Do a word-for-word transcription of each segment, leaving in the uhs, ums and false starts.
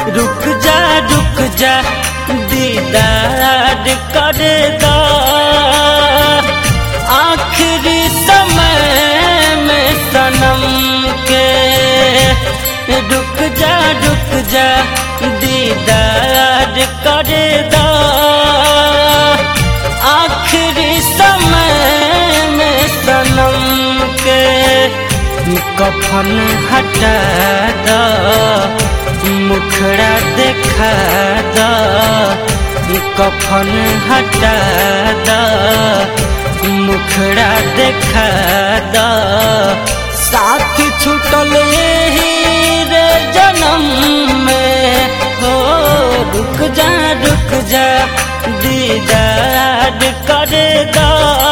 रुक जा रुक जा दीदार कर दा आखिरी समय में सनम के। रुक जा रुक जा दीदार कर दा आखिरी समय में सनम के। कफन हटा दा मुखड़ा देखा दा कफन हटा दा मुखड़ा देखा दा साथ छूटल रे जन्म में हो। रुक जा रुक जा दीदार कर दा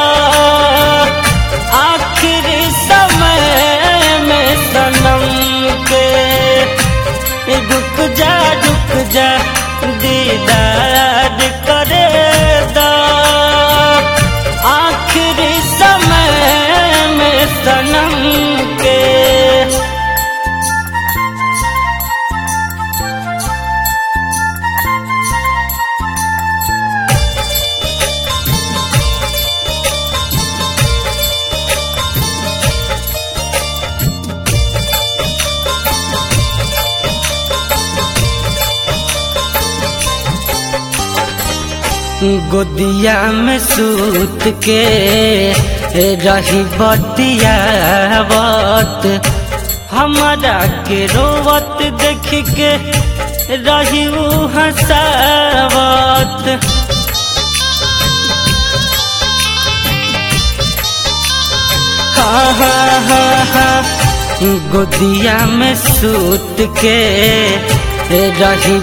आखिरी समय में सनम के। रुक जा रुक जा दीदार कर दा आखिरी समय में सनम के। गोदिया में सूत के रही बतियावत हमारा के रोवत देख के रही उ हंसावत। हा हा हा हा गोदिया में सूत के रही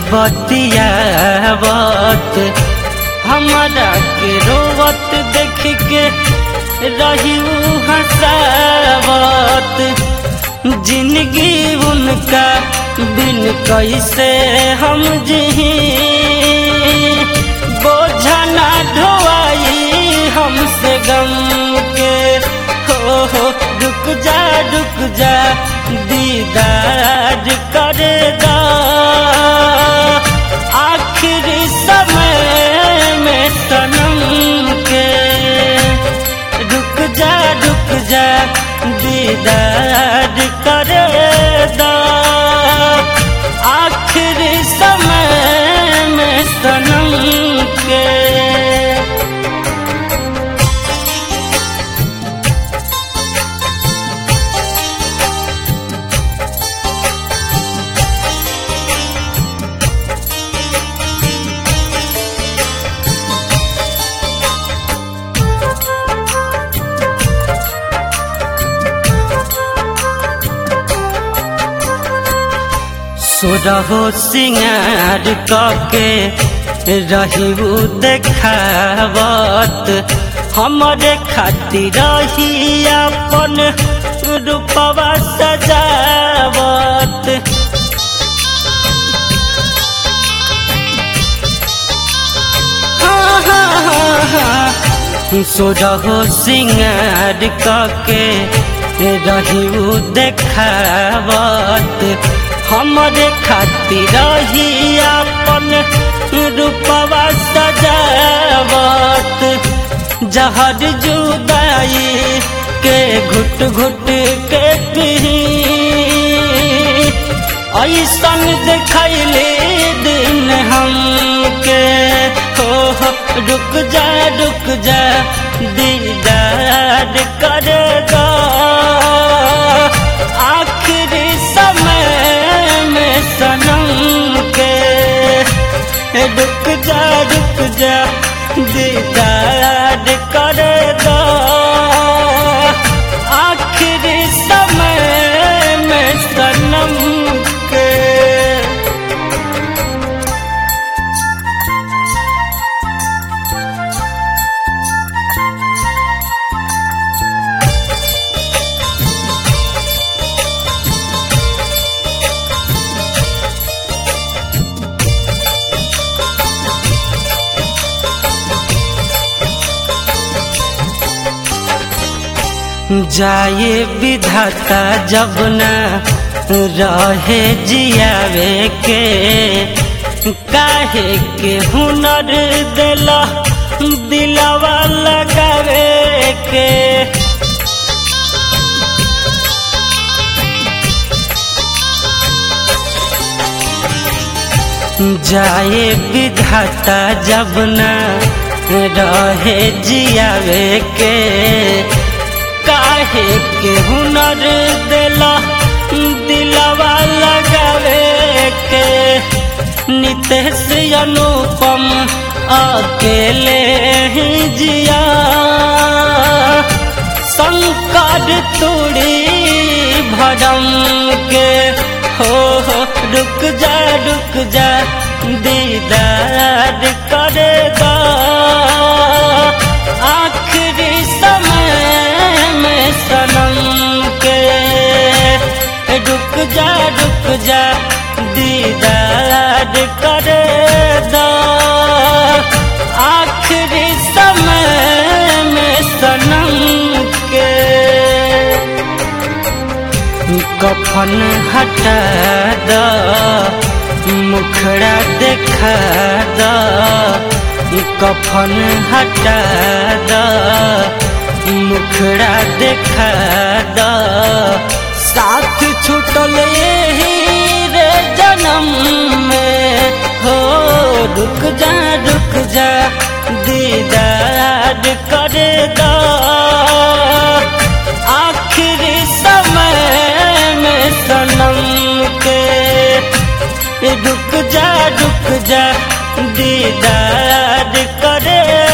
बतियावत हमारा के रोवत देख के रही हंसावत। जिंदगी उनका बिन कैसे हम जी बोझा ना ढोवाई हमसे गम के। हो हो रुक जा रुक जा दीदार कर दा आखिरी समय में सनम के। रुक जा रुक जा दीदार कर दा आखिरी समय में सनम के। सुरहो सिंगार कके रही देखावत हमारे खातिर रही अपन रूपवा सजावत। हाँ हाँ हाँ हाँ सुरहो सिंगार कके रही देखावत हमारे खातिर रही अपन रूपवा सजावत। जहर जुदाई के घुट घुट के पी ऐसन देखैले दिन हमके। हो रुक जा रुक जा दीदार कर दा आखिरी समय में सनम के। रुक जा रुक जा दीदार कर दा आखिरी समय में सनम के। जाए विधाता जब न रहे जियावे के काहे के हुनर देला दिलवा लगावे के। जाए विधाता जब न रहे जियावे के, काहे के हुनर देला दिलवा लगावे के। नितेश अनुपम अकेले ही जिया, संकट तोड़ी भरम के। हो हो रुक जा रुक जा दीदार करेगा, आखिरी समय में सनम के। रुक जा रुक जा दीदार करेगा, आखिरी समय में सनम के। कफन हटा दा मुखड़ा देखा दा, कफन हटा दा मुखड़ा देखा दा। साथ छूटल यही रे जन्म में, हो रुक जा रुक जा दीदार करे दा, आखिरी समय में सनम के। रुक जा रुक जा दीदार करे